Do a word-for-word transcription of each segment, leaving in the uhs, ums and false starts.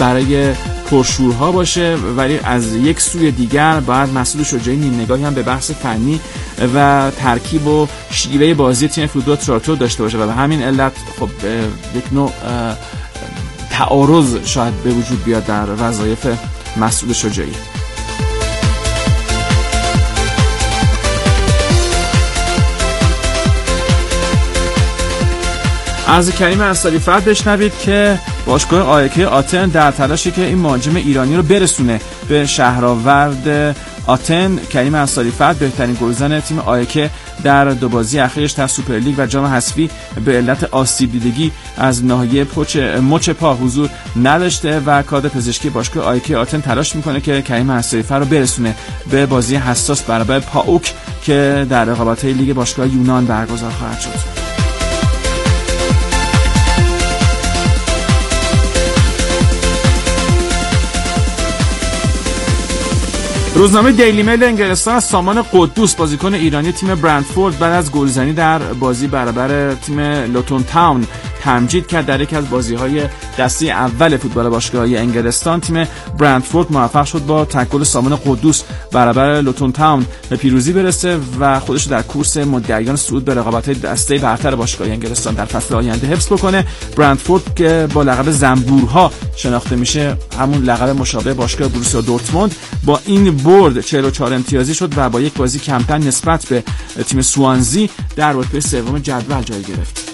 برای پرشورها باشه، ولی از یک سوی دیگر باید مسعود شجاعی نیم نگاهی هم به بحث فنی و ترکیب و شیوه بازی تیم فوتبال تراکتور داشته باشه و به همین علت خب یک نوع تعارض شاید به وجود بیاد در وظایف مسعود شجاعی. از کریم انصاری‌فر بشنوید که باشگاه آیکه آتن در تلاشی که این مهاجم ایرانی رو برسونه به شهرآورد آتن. کریم انصاری‌فر بهترین گلزن تیم آیکه در دو بازی اخیرش در سوپرلیگ و جام حذفی به علت آسیب دیدگی از ناحیه پوچ مچ پا حضور نداشته و کادر پزشکی باشگاه آیکه آتن تلاش میکنه که کریم انصاری‌فر رو برسونه به بازی حساس برابر پاوک که در رقابت‌های لیگ باشگاه یونان برگزار خواهد شد. روزنامه دیلی میل انگلستان از سامان قدوس بازیکن ایرانی تیم برندفورد بعد از گلزنی در بازی برابر تیم لوتون تاون تمجید کرد. در یک از بازی‌های دسته اول فوتبال باشگاه‌های انگلستان تیم برندفورد موفق شد با تک گل سامان قدوس برابر لوتون تاون به پیروزی برسه و خودش در کورس مدعیان صعود به رقابت‌های دسته برتر باشگاه انگلستان در فصل آینده حفظ بکنه. برندفورد که با لقب زنبورها شناخته میشه، همون لقب مشابه باشگاه بروسیا دورتموند، با این برد چهل و چهار امتیازی شد و با یک بازی کمتر نسبت به تیم سوانزی در رتبه سوم جدول جای گرفت.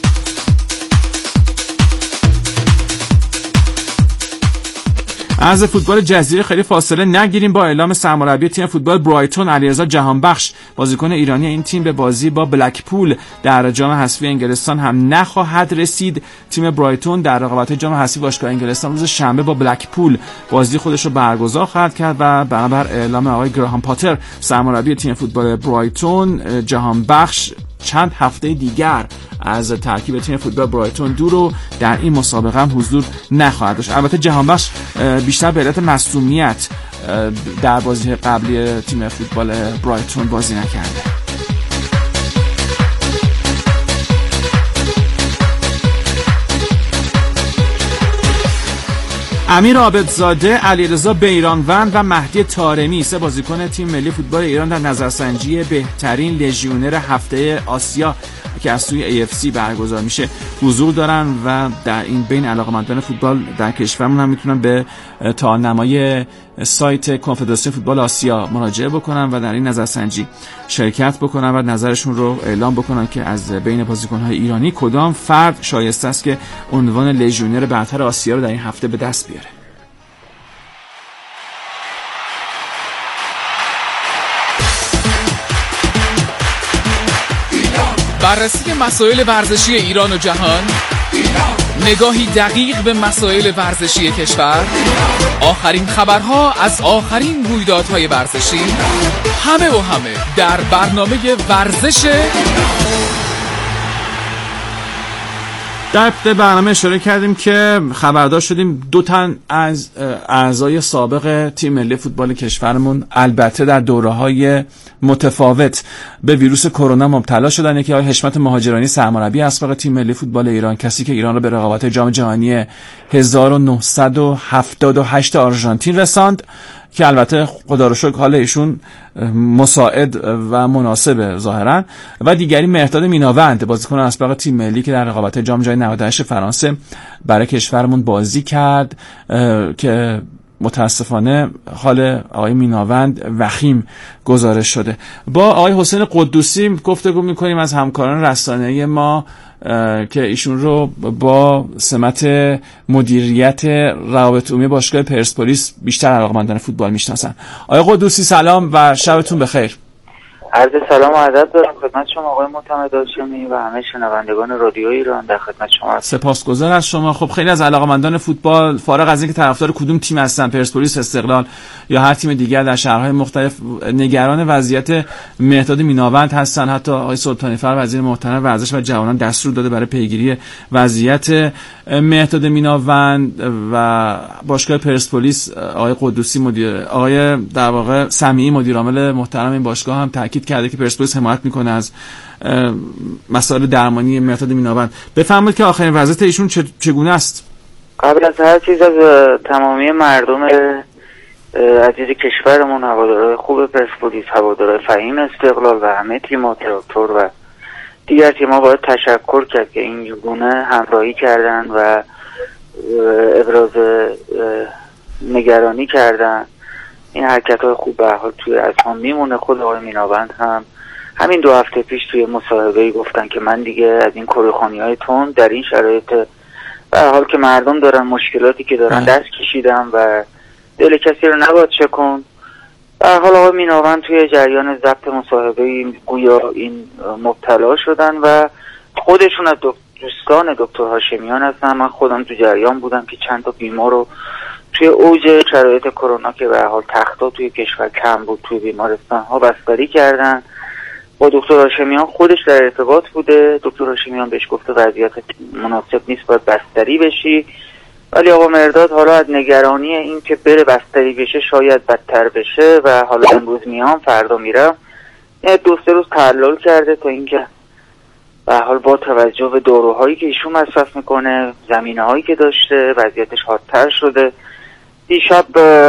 از فوتبال جزیره خیلی فاصله نگیریم. با اعلام سرمربی تیم فوتبال برایتون علیرضا جهانبخش، بازیکن ایرانی این تیم به بازی با بلکپول در جام حذفی انگلستان هم نخواهد رسید. تیم برایتون در رقابت جام حذفی باشگاه انگلستان روز شنبه با بلکپول بازی خودش رو برگزار خواهد کرد و بنابر اعلام آقای گراهام پاتر سرمربی تیم فوتبال برایتون، جهانبخش چند هفته دیگر از ترکیب تیم فوتبال برایتون دور و در این مسابقه هم حضور نخواهد داشت. البته جهانبخش بیشتر به علت مصدومیت در بازی قبلی تیم فوتبال برایتون بازی نکرده. امیر عابدزاده، علیرضا بیرانوند و مهدی طارمی، سه بازیکن تیم ملی فوتبال ایران در نظرسنجی بهترین لژیونر هفته آسیا که از سوی ای اف سی برگزار میشه حضور دارن و در این بین علاقه‌مندان فوتبال در کشورمون هم میتونن به تالنمای سایت کنفدراسیون فوتبال آسیا مراجعه بکنن و در این نظرسنجی شرکت بکنن و نظرشون رو اعلام بکنن که از بین بازیکن‌های ایرانی کدام فرد شایسته است که عنوان لژیونر برتر آسیا رو در این هفته به دست بیاره. بررسی مسائل ورزشی ایران و جهان، نگاهی دقیق به مسائل ورزشی کشور، آخرین خبرها از آخرین رویدادهای ورزشی، همه و همه در برنامه ورزش. در ابتدای برنامه اشاره کردیم که خبردار شدیم دو تن از اعضای سابق تیم ملی فوتبال کشورمون البته در دوره‌های متفاوت به ویروس کرونا مبتلا شدن. یکی آقای حشمت مهاجرانی سرمربی اسبق تیم ملی فوتبال ایران، کسی که ایران را به رقابت جام جهانی هزار و نهصد و هفتاد و هشت آرژانتین رساند که البته خدا رو شکر حال ایشون مساعد و مناسب ظاهرا، و دیگری مهرداد میناوند، بازیکن اسبق تیم ملی که در رقابت جام جهانی نود و هشت فرانسه برای کشورمون بازی کرد که متاسفانه حال آقای میناوند وخیم گزارش شده. با آقای حسین قدوسی گفتگو می‌کنیم از همکاران رسانه‌ای ما که ایشون رو با سمت مدیریت روابط عمومی باشگاه پرسپولیس بیشتر علاقه‌مندان فوتبال میشناسن. آقای قدوسی سلام و شبتون بخیر. عرض سلام و ادب دارم خدمت شما آقای معتمد هاشمی و همه شنوندگان رادیو ایران. در خدمت شما هستم. سپاسگزار از شما. خب خیلی از علاقه‌مندان فوتبال فارغ از اینکه طرفدار کدوم تیم هستن، پرسپولیس، استقلال یا هر تیم دیگر در شهرهای مختلف، نگران وضعیت مهرداد میناوند هستن. حتی آقای سلطانی فر وزیر محترم ورزش و جوانان دستور داده برای پیگیری وضعیت مهرداد میناوند و باشگاه پرسپولیس آقای قدوسی مدیر آقای در واقع سمیعی مدیر عامل محترم این باشگاه هم تاکید کرده که پرسپولیس حمایت میکنه از مسائل درمانی مهرداد میناوند. بفرمایید که آخرین وضعیت ایشون چگونه است؟ قبل از هر چیز از تمامی مردم عزیز کشورمون، هوادارهای خوب پرسپولیس، هوادارهای فهیم استقلال و همه تیم‌ها، تراکتور و دیگر تیم‌ها باید تشکر کرد که این گونه همراهی کردن و ابراز نگرانی کردن. این حرکت‌های خوب به حال توی اذهان میمونه. خود آقای میناوند هم همین دو هفته پیش توی مصاحبه‌ای گفتن که من دیگه از این کروخانی‌های تند در این شرایط به حال که مردم دارن مشکلاتی که دارن دست کشیدم و دل کسی رو نباید شکن. به حال آقای میناوند توی جریان ضبط مصاحبه‌ای گویا این مبتلا شدن و خودشون از دوستان دکتر هاشمیان هستن. من خودم تو جریان بودم که چند تا بیمار رو توی اوج شرایط کرونا که به حال تختا توی کشور کم بود توی بیمارستان ها بستری کردن. با دکتر هاشمیان خودش در ارتباط بوده. دکتر هاشمیان بهش گفته وضعیت مناسب نیست، باید بستری بشی. ولی آقا مرداد حالا از نگرانی این که بره بستری بشه شاید بدتر بشه و حالا امروز میام فردا میرم یه دو سه روز تعلل کرده تا اینکه به حال با توجه به داروهایی که ایشون مصرف میکنه، زمینه هایی که داشته، وضعیتش حادتر شده. دیشب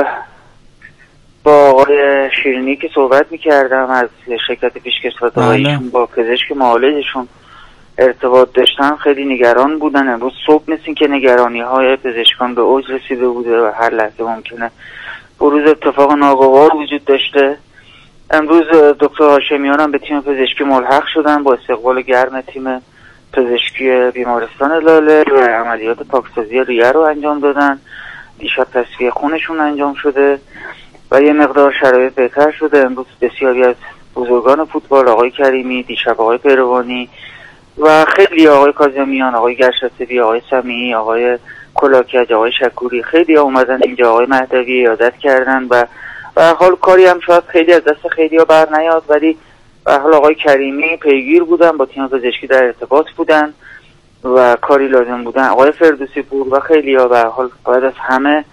با آقای شیرینی که صحبت میکردم از شرکت پیشکسوت ایشون با پزشک معالجشون ارتباط داشتن، خیلی نگران بودن. امروز صبح مثل که نگرانی های پزشکان به اوج رسیده بوده و هر لحظه ممکنه بروز اتفاق ناگوار وجود داشته. امروز دکتر هاشمیان هم به تیم پزشکی ملحق شدن با استقبال گرم تیم پزشکی بیمارستان لاله و عملیات پاکسازی ریه رو انجام دادن. دیشب تصفیه خونشون انجام شده و یه مقدار شرایط بهتر شده. امروز بسیاری از بزرگان فوتبال، آقای کریمی، دیشب آقای پیروانی و خیلی آقای کاظمیان، آقای گرشاسبی، آقای سمیعی، آقای کلاکج، آقای شکوری، خیلی ها اومدن اینجا. آقای مهدوی ایادت کردن و به حال کاری هم شاید خیلی از دست خیلی ها بر نیاد، ولی به حال آقای کریمی پیگیر بودن، با تیم پزشکی در ارتباط بودن و کاری لازم بودن. آقای فردوسی پور و خیلی ها به حال باید از همه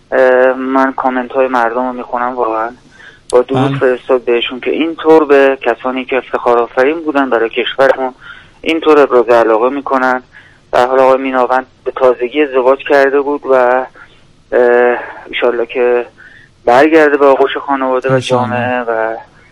من کامنت های مردم رو میخونم واقعا با درود فرستاد بهشون که اینطور به کسانی که افتخار آفرین بودن برای کشورمون اینطور ابراز علاقه میکنن. به حال آقای میناوند به تازگی ازدواج کرده بود و انشالله که برگرده به آغوش خانواده و جامعه و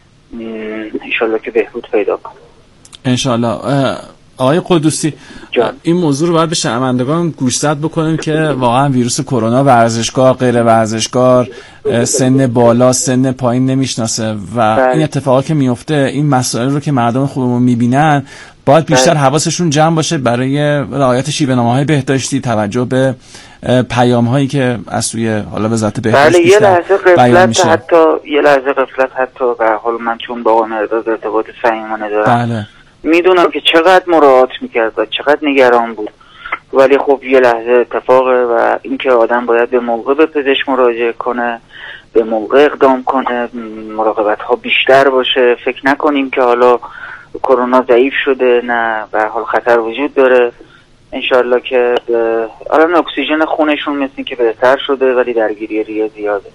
انشالله که بهبود پیدا کنه. انشالله. آقای قدوسی جان. این موضوع رو باید به شنوندگان گوشزد بکنیم که واقعا ویروس کرونا ورزشکار، غیر ورزشکار، سن بالا، سن پایین نمیشناسه و بله. این اتفاقات که میفته، این مسائل رو که مردم خودمون میبینن باید بیشتر بله. حواسشون جمع باشه برای رعایت شیوه‌نامه‌های بهداشتی، توجه به پیام هایی که از سوی حالا وزارت بهداشت بله. یه لحظه غفلت حتی یه لحظه غفلت حتی به حال من چون با آقای مرداد ارتباط صمیمانه دارم بله. میدونم که چقدر مراعات میکرد و چقدر نگران بود، ولی خب یه لحظه اتفاقه و اینکه آدم باید به موقع به پزشک مراجعه کنه، به موقع اقدام کنه، مراقبت ها بیشتر باشه. فکر نکنیم که حالا کرونا ضعیف شده، نه به حال خطر وجود داره. انشالله که الان اکسیژن خونشون مثل که بهتر شده ولی درگیری ریه زیاده.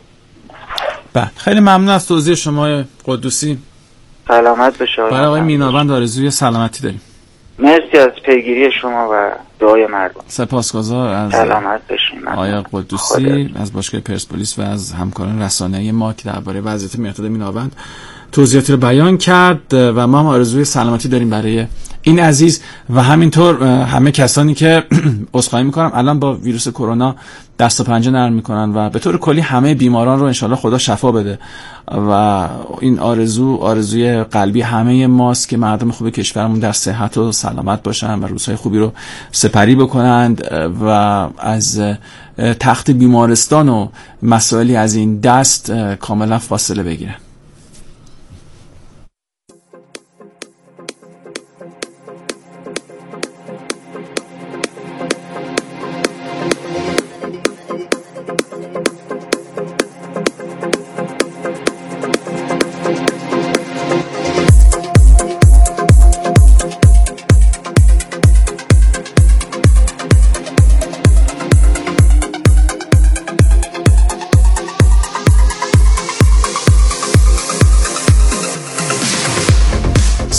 بله خیلی ممنون از توضیح شما قدوسی. سلامت بشه. برای آقای میناوند آرزوی سلامتی داریم. مرسی از پیگیری شما و دعای مردم. سپاسگزار از سلامت بشین. آقای قدوسی از باشگاه پرسپولیس و از همکاران رسانه‌ای ما که درباره وضعیت مهداد میناوند توضیحاتی رو بیان کرد و ما هم آرزوی سلامتی داریم برای این عزیز و همینطور همه کسانی که عذرخواهی میکنم الان با ویروس کرونا دست و پنجه نرم میکنن و به طور کلی همه بیماران رو انشالله خدا شفا بده و این آرزو آرزوی قلبی همه ماست که مردم خوب کشورمون در صحت و سلامت باشن و روزهای خوبی رو سپری بکنند و از تخت بیمارستان و مسائلی از این دست کاملا فاصله بگیرن.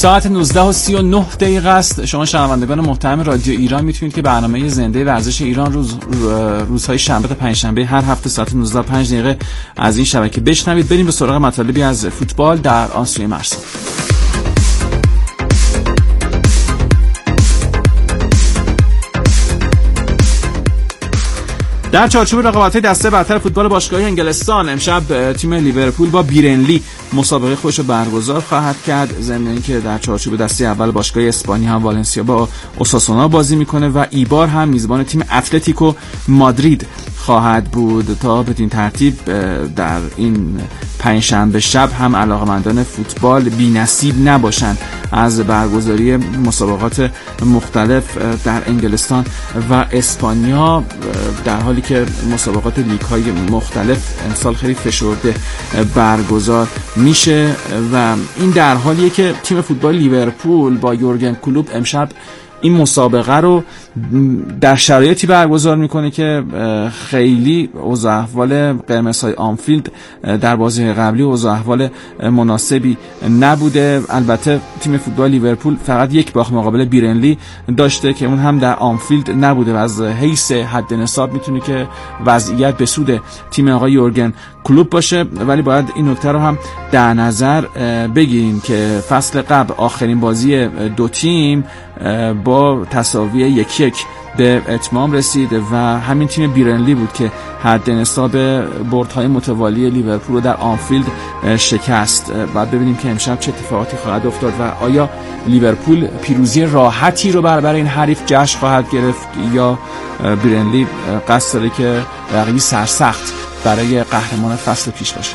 ساعت نوزده و سی و نه دقیقه است. شما شنوندگان محترم رادیو ایران میتونید که برنامه زنده ورزش ایران روز روزهای شنبه تا پنجشنبه هر هفته ساعت نوزده و پنج دقیقه از این شبکه بشنوید. بریم به سراغ مطالبی از فوتبال در آن سوی مرز. در چارچوب رقابت‌های دسته برتر فوتبال باشگاهی انگلستان امشب تیم لیورپول با بیرنلی مسابقه خودش رو برگزار خواهد کرد، ضمن اینکه در چارچوب دسته اول باشگاه اسپانی هم والنسیا با اوساسونا بازی میکنه و ایبار هم میزبان تیم اتلتیکو مادرید خواهد بود. تا بدین ترتیب در این پنجشنبه شب هم علاقمندان فوتبال بی‌نصیب نباشند از برگزاری مسابقات مختلف در انگلستان و اسپانیا، در حالی که مسابقات لیگ های مختلف امسال خیلی فشرده برگزار میشه و این در حالیه که تیم فوتبال لیورپول با یورگن کلوپ امشب این مسابقه رو در شرایطی برگزار میکنه که خیلی اوضاع احوال قرمزهای آنفیلد در بازی قبلی اوضاع احوال مناسبی نبوده. البته تیم فوتبال لیورپول فقط یک باخت مقابل بیرنلی داشته که اون هم در آنفیلد نبوده و از حیث حد نصاب میتونه که وضعیت به سود تیم آقای یورگن کلوپ باشه، ولی باید این نکته رو هم در نظر بگیریم که فصل قبل آخرین بازی دو تیم با تساوی یک یک به اتمام رسید و همین تیم بیرنلی بود که حد نصاب بردهای متوالی لیورپول رو در آنفیلد شکست. بعد ببینیم که امشب چه اتفاقاتی خواهد افتاد و آیا لیورپول پیروزی راحتی رو برابر این حریف جشن خواهد گرفت یا بیرنلی قصد داره که رقیبی سرسخت برای قهرمان فصل پیش باشه.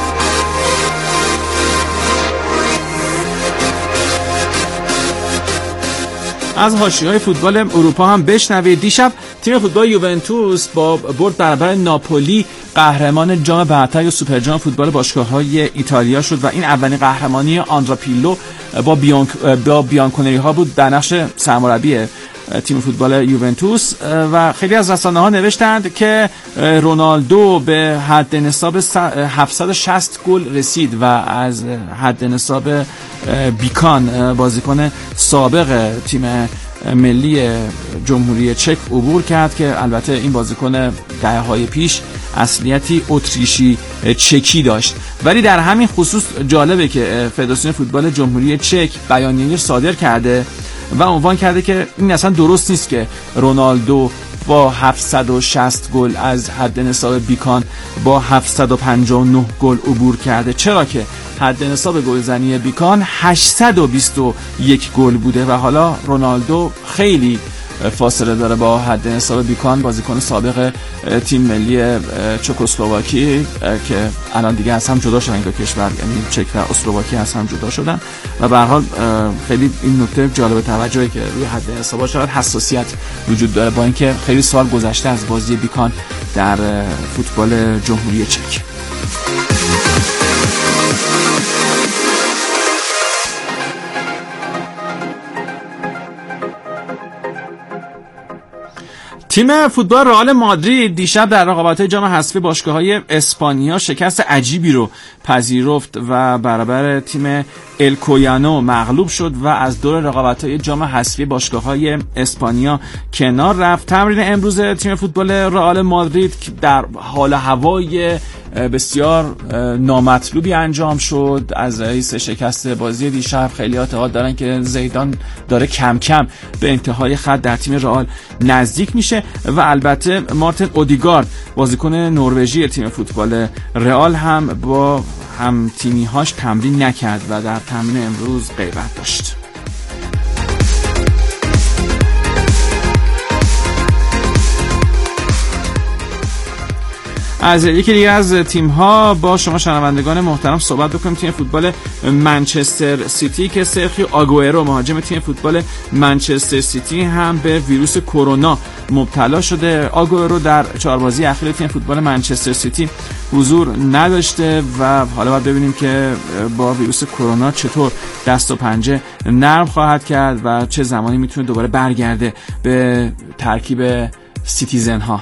از حاشیه‌های فوتبال اروپا هم بشنوید. دیشب تیم فوتبال یوونتوس با برد برابر ناپولی قهرمان جام برتر یا سوپر جام فوتبال باشگاه‌های ایتالیا شد و این اولین قهرمانی آندرا پیرلو با بیانک با بیانکونری ها بود در نقش سرمربی تیم فوتبال یوونتوس و خیلی از رسانه‌ها نوشتند که رونالدو به حد نصاب هفتصد و شصت گل رسید و از حد نصاب بیکان بازیکن سابق تیم ملی جمهوری چک عبور کرد که البته این بازیکن دهه‌های پیش اصلیتی اتریشی چکی داشت. ولی در همین خصوص جالبه که فدراسیون فوتبال جمهوری چک بیانیه‌ای صادر کرده و عنوان کرده که این اصلا درست نیست که رونالدو با هفتصد و شصت گل از حد نصاب بیکان با هفتصد و پنجاه و نه گل عبور کرده، چرا که حد نصاب گلزنی بیکان هشتصد و بیست و یک گل بوده و حالا رونالدو خیلی فاصله داره با حد نصاب بیکان، بازیکن سابق تیم ملی چکسلواکی که الان دیگه از هم جدا شدن، دو کشور یعنی چک و اسلواکی از هم جدا شدن و به هر حال خیلی این نکته جالب توجهه که روی حد نصاب‌ها شاید حساسیت وجود داره با اینکه خیلی سال گذشته از بازی بیکان در فوتبال جمهوری چک. تیم فوتبال رئال مادرید دیشب در رقابت‌های جام حذفی باشگاه‌های اسپانیا شکست عجیبی رو پذیرفت و برابر تیم الکویانو مغلوب شد و از دور رقابت‌های جام حذفی باشگاه‌های اسپانیا کنار رفت. تمرین امروز تیم فوتبال رئال مادرید در حال هوای بسیار نامطلوبی انجام شد. از رئیس شکست بازی دیشب خیلی اعتقاد دارن که زیدان داره کم کم به انتهای خط در تیم رئال نزدیک میشه و البته مارتین اودیگارد بازیکن نروژی تیم فوتبال رئال هم با هم تیمی‌هاش تمرین نکرد و در تمرین امروز غیبت داشت. از یکی دیگه از تیم‌ها با شما شنوندگان محترم صحبت بکنیم. تیم فوتبال منچستر سیتی که سرخیو آگوئرو مهاجم تیم فوتبال منچستر سیتی هم به ویروس کرونا مبتلا شده. آگوئرو در چهار بازی اخیر تیم فوتبال منچستر سیتی حضور نداشته و حالا باید ببینیم که با ویروس کرونا چطور دست و پنجه نرم خواهد کرد و چه زمانی میتونه دوباره برگرده به ترکیب سیتیزن ها.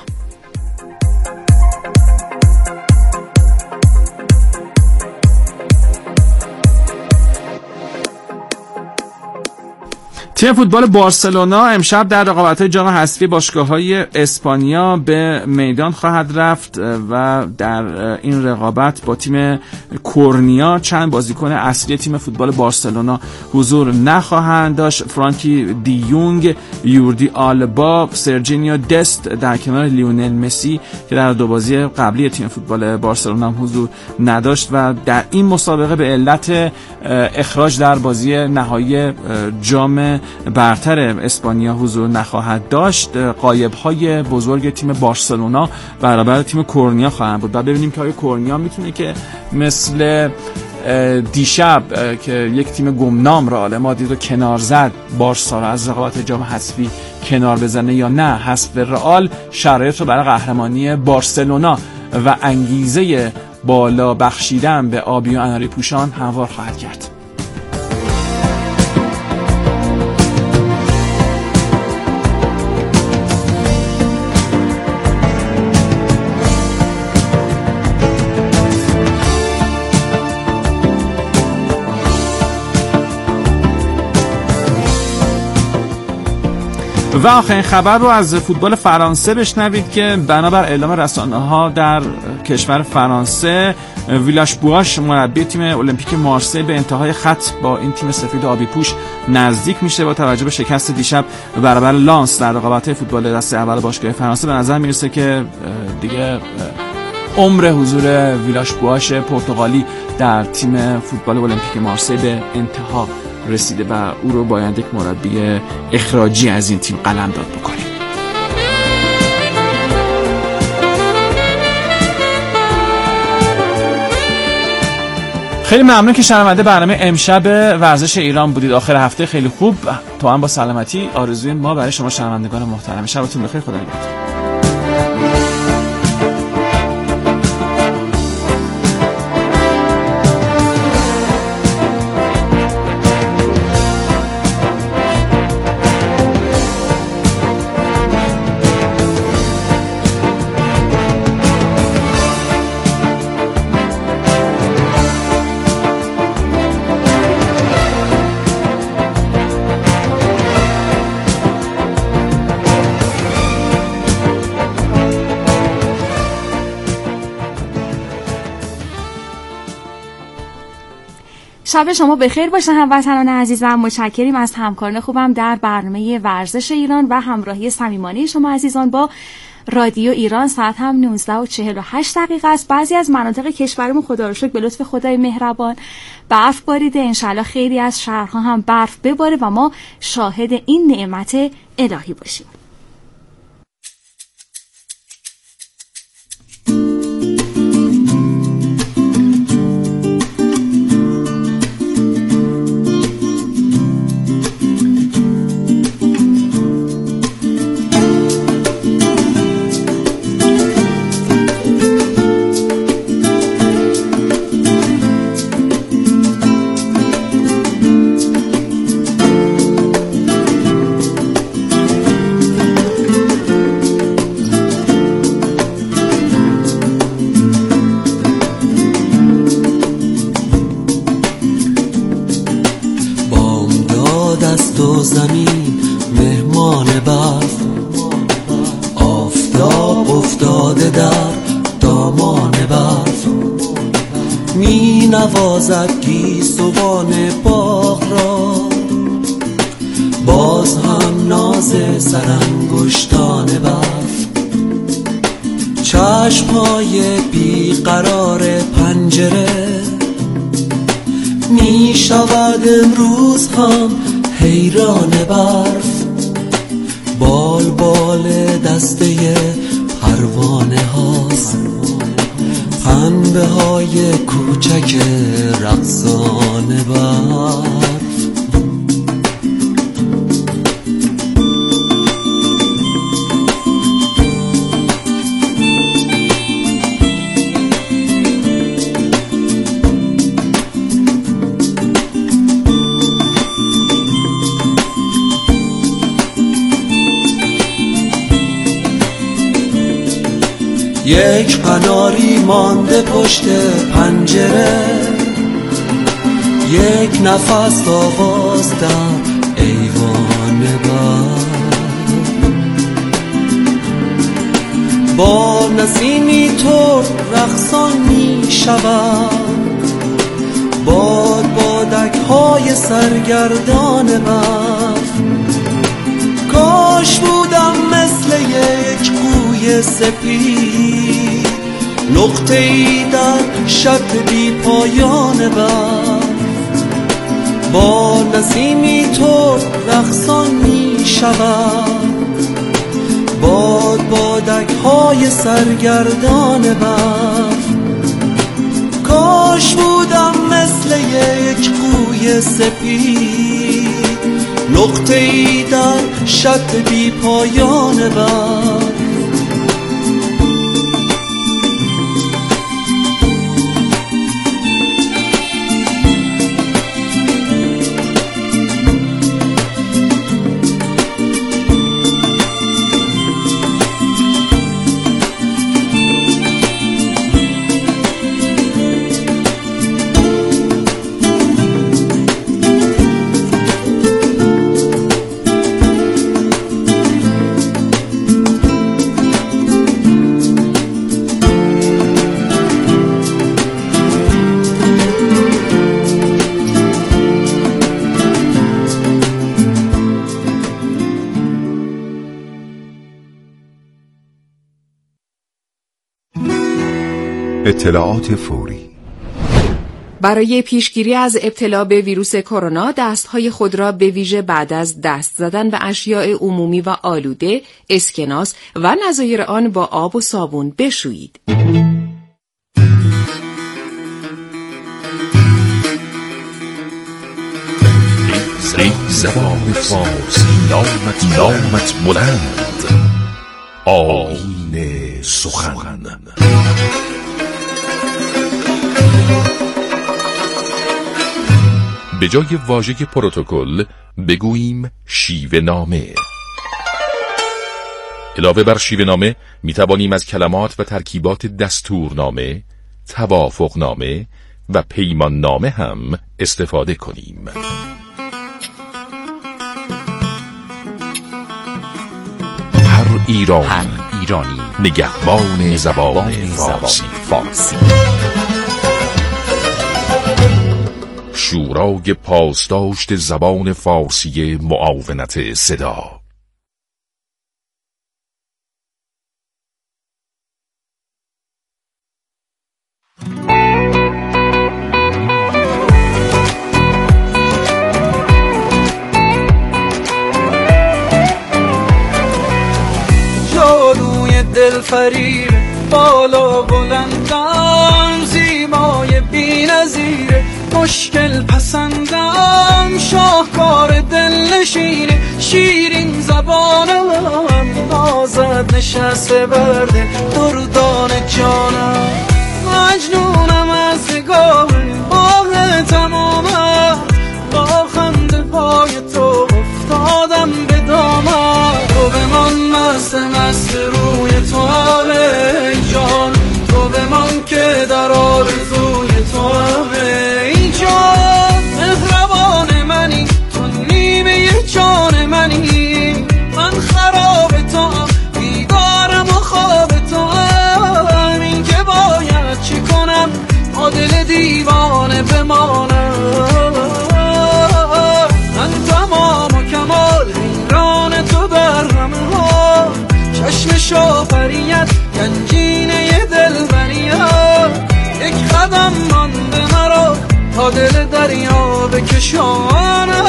تیم فوتبال بارسلونا امشب در رقابت‌های جام حذفی باشگاه‌های اسپانیا به میدان خواهد رفت و در این رقابت با تیم کورنیا چند بازیکن اصلی تیم فوتبال بارسلونا حضور نخواهند داشت. فرانکی دیونگ، یوردی آلبا، سرجینیو دست در کنار لیونل مسی که در دو بازی قبلی تیم فوتبال بارسلونا حضور نداشت و در این مسابقه به علت اخراج در بازی نهایی جام برتر اسپانیا حضور نخواهد داشت. غایب‌های بزرگ تیم بارسلونا برابر تیم کورنیا خواهند بود و ببینیم که آیا کورنیا میتونه که مثل دیشب که یک تیم گمنام رئال مادرید رو کنار زد، بارسا رو از رقابت جام حذفی کنار بزنه یا نه. حذف رئال شرایط رو برای قهرمانی بارسلونا و انگیزه بالا بخشیدن به آبی و اناری پوشان هموار خواهد کرد. و آخرین خبر رو از فوتبال فرانسه بشنوید که بنابر اعلام رسانه‌ها در کشور فرانسه، ویلاش بواش مربی تیم المپیک مارسی به انتهای خط با این تیم سفید آبی پوش نزدیک میشه. با توجه به شکست دیشب برابر لانس در رقابت‌های فوتبال دسته اول باشگاه فرانسه به نظر میرسه که دیگه عمر حضور ویلاش بواش پرتغالی در تیم فوتبال المپیک مارسی به انتها رسیده و او رو باید یک مربی اخراجی از این تیم قلمداد بکنیم. خیلی ممنون که شنونده برنامه امشب ورزش ایران بودید. آخر هفته خیلی خوب تو هم با سلامتی آرزوی ما برای شما شنوندگان محترم. شبتون بخیر. خدا نگهدار. شب شما بخیر باشه هموطنان عزیز و متشکریم از همکاران خوبم در برنامه ورزش ایران و همراهی صمیمانه شما عزیزان با رادیو ایران. ساعت هم نوزده و چهل و هشت دقیقه است. بعضی از مناطق کشورمون خدا رو شکر به لطف خدای مهربان برف باریده. انشالله خیلی از شهرها هم برف بباره و ما شاهد این نعمت الهی باشیم. زمین مهمان برف، آفتاب افتاده در دامان برف، می نوازد گیسوان باغ را، باز هم ناز سرانگشتان برف، چشم‌های بیقرار پنجره می شود امروز هم حیران برف، بال بال دسته پروانه هاست، پنبه های کوچک رقصان برف. یک قناری مانده پشت پنجره، یک نفس آواز در ایوان بر با نسیمی ترد رقصان می شود، باد بادک های سرگردان برف. کاش بودم مثل یک قوی سپید، نقطه ای در شب بی پایان برف. با نسیمی ترد رقصان می شود، باد بادک های سرگردان برف. کاش بودم مثل یک قوی سپید، نقطه ای در شط بی پایان برف. اطلاعات فوری. برای پیشگیری از ابتلا به ویروس کرونا دستهای خود را به ویژه بعد از دست زدن به اشیاء عمومی و آلوده، اسکناس و نظایر آن با آب و صابون بشویید. ای زبان فارسی نامت نامت بلند، آیین سخن. به جای واژه پروتکل بگوییم شیوه نامه. علاوه بر شیوه نامه می توانیم از کلمات و ترکیبات دستورنامه، توافقنامه و پیمان نامه هم استفاده کنیم. هر ایرانی, هر ایرانی نگهبان زبان فارسی. فارسی. شورای پاسداشت زبان فارسی معاونت صدا. جادوی دلفریب بالا بلندم، زیبای بی‌نظیر مشکل پسندم، شاهکار دلنشین شیرین زبانم، نازد نشسته برده دردان جانم. مجنونم از نگاه باغ تمامم، با خنده پای تو افتادم به دامم. تو بمان مست مست روی تو ای جان، تو بمان که در آرزوی تو ای جان. مهربان منی تو نیمه جان منی، من خراب تو هم بیدارم و خواب تو هم. این که باید چی کنم تا دل دیوانه بمانم. من تمام و کمال حیران تو برم ها، چشم شافریت گنجینه دلبریت. یک قدم مانده مرا تا دل دریا بکشانم.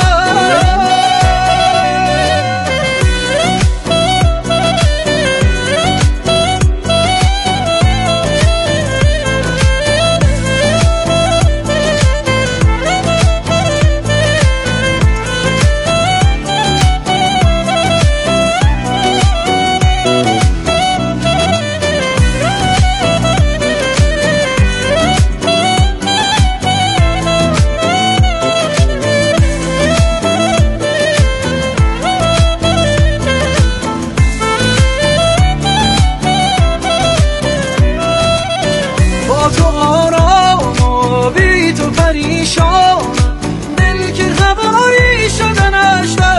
دل که هوایی شدنش در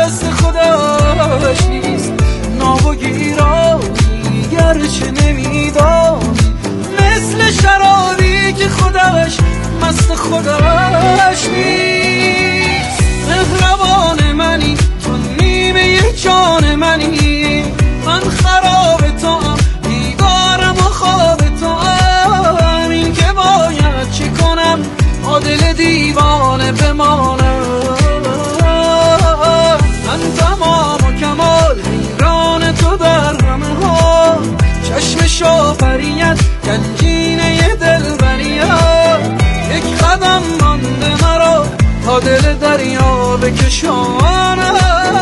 گرچه نمیدانی، مثل شرابی که خودش مست خودش نیست. مهربان منی، تو نیمه جان منی، من خراب تو هم، بیدارم و خواب تو هم. این که باید چی کنم با دل دیوانه بمانم. من تمام و کمال حیران تو در همه ها، چشم شافریت گنجینه دلبریت. یک قدم مانده مرا تا دل دریا بکشانم.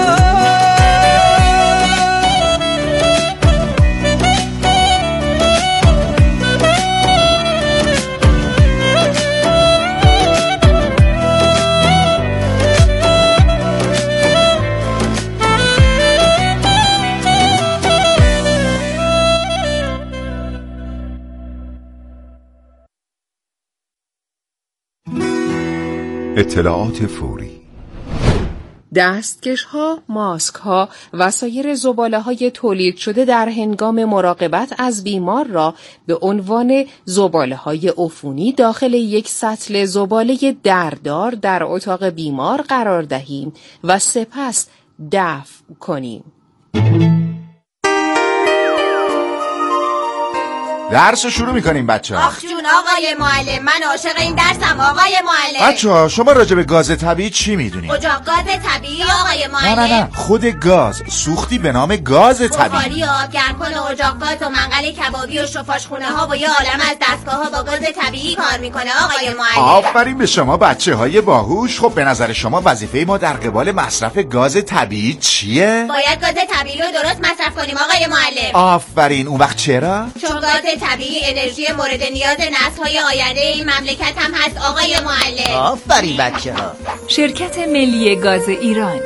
اطلاعات فوری. دستکش ها، ماسک ها و سایر زباله های تولید شده در هنگام مراقبت از بیمار را به عنوان زباله های عفونی داخل یک سطل زباله دردار در اتاق بیمار قرار دهیم و سپس دفع کنیم. درس شروع میکنیم بچه ها. آخ جون آقای معلم، من عاشق این درسم آقای معلم. بچه ها شما راجع به گاز طبیعی چی میدونید؟ اجاق گاز طبیعی آقای معلم. نه نه نه خود گاز، سوختی به نام گاز طبیعی. بخاری و آب گرمکن و اجاق گاز و منقل کبابی و شفاشخونه ها و یه عالم از دستگاه ها با گاز طبیعی کار میکنه آقای معلم. آفرین به شما بچه های باهوش. خب به نظر شما وظیفه ما در قبال مصرف گاز طبیعی چیه؟ باید گاز طبیعی رو درست مصرف کنیم آقای معلم. آفرین. اون وقت چرا؟ چون گاز طبیعی انرژی مورد نیاز نسل‌های آینده این مملکت هم هست آقای معلم. آفرین بچه‌ها. شرکت ملی گاز ایران.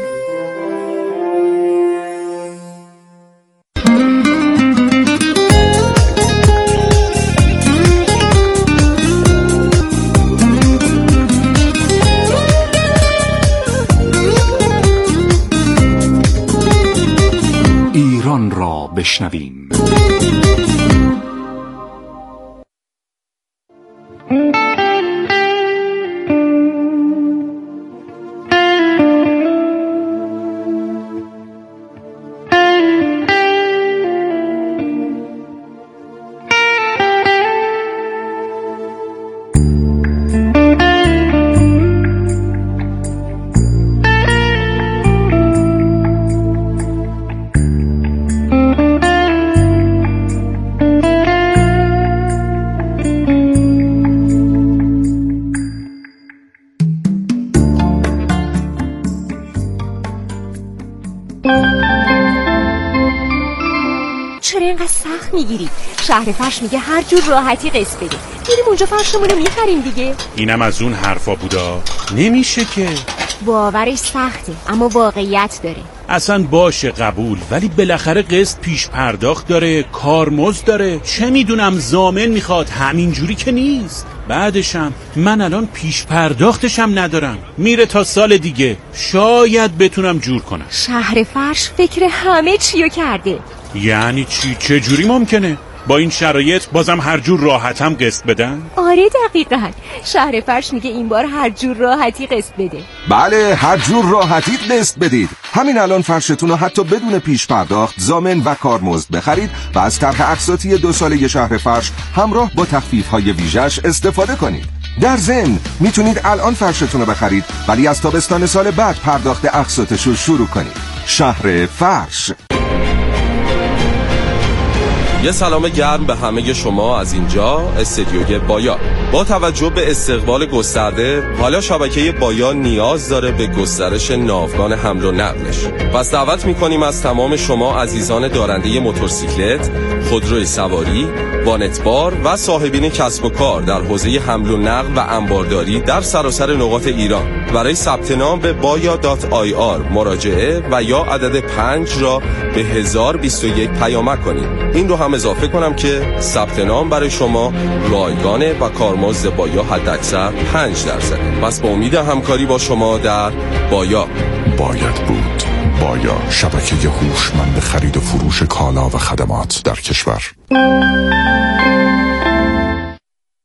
ایران را بشنویم. چرا اینقدر سخت میگیری؟ شهر فرش میگه هر جور راحتی قسط بده. میریم اونجا فرشمونو میخریم دیگه. اینم از اون حرفا بودا. نمیشه که. باورش سخته اما واقعیت داره. اصلا باشه قبول، ولی بالاخره قسط پیش پرداخت داره، کارمزد داره، چه میدونم ضامن میخواد، همینجوری که نیست. بعدشم من الان پیش پرداختشم ندارم، میره تا سال دیگه، شاید بتونم جور کنم. شهر فرش فکر همه چیو کرده. یعنی چی؟ چه جوری ممکنه؟ با این شرایط بازم هر جور راحتم قسط بدن؟ آره دقیقاً. شهر فرش میگه این بار هر جور راحتی قسط بده. بله هر جور راحتی قسط بدید. همین الان فرشتون رو حتی بدون پیش پرداخت ضامن و کارمزد بخرید و از طرح اقساطی دو ساله شهر فرش همراه با تخفیف‌های ویژه‌اش استفاده کنید. در ضمن میتونید الان فرشتون رو بخرید ولی از تابستان سال بعد پرداخت اقساطش رو شروع کنید. شهر فرش. یه سلام گرم به همه شما از اینجا استدیوی بایا. با توجه به استقبال گسترده، حالا شبکه بایا نیاز داره به گسترش ناوگان حمل و نقلش. پس دعوت میکنیم از تمام شما عزیزان دارنده موتورسیکلت، خودروی سواری، وانتبار و صاحبین کسب و کار در حوزه حمل و نقل و انبارداری در سراسر نقاط ایران برای ثبت نام به بایا دات آی آر مراجعه و یا عدد پنج را به هزار و بیست و یک پیامک کنید. این رو هم اضافه کنم که ثبت نام برای شما رایگانه و کارمزد بایا حداکثر پنج درصد. پس با امید همکاری با شما در بایا. باید بود بایا، شبکه هوشمند خرید و فروش کالا و خدمات در کشور.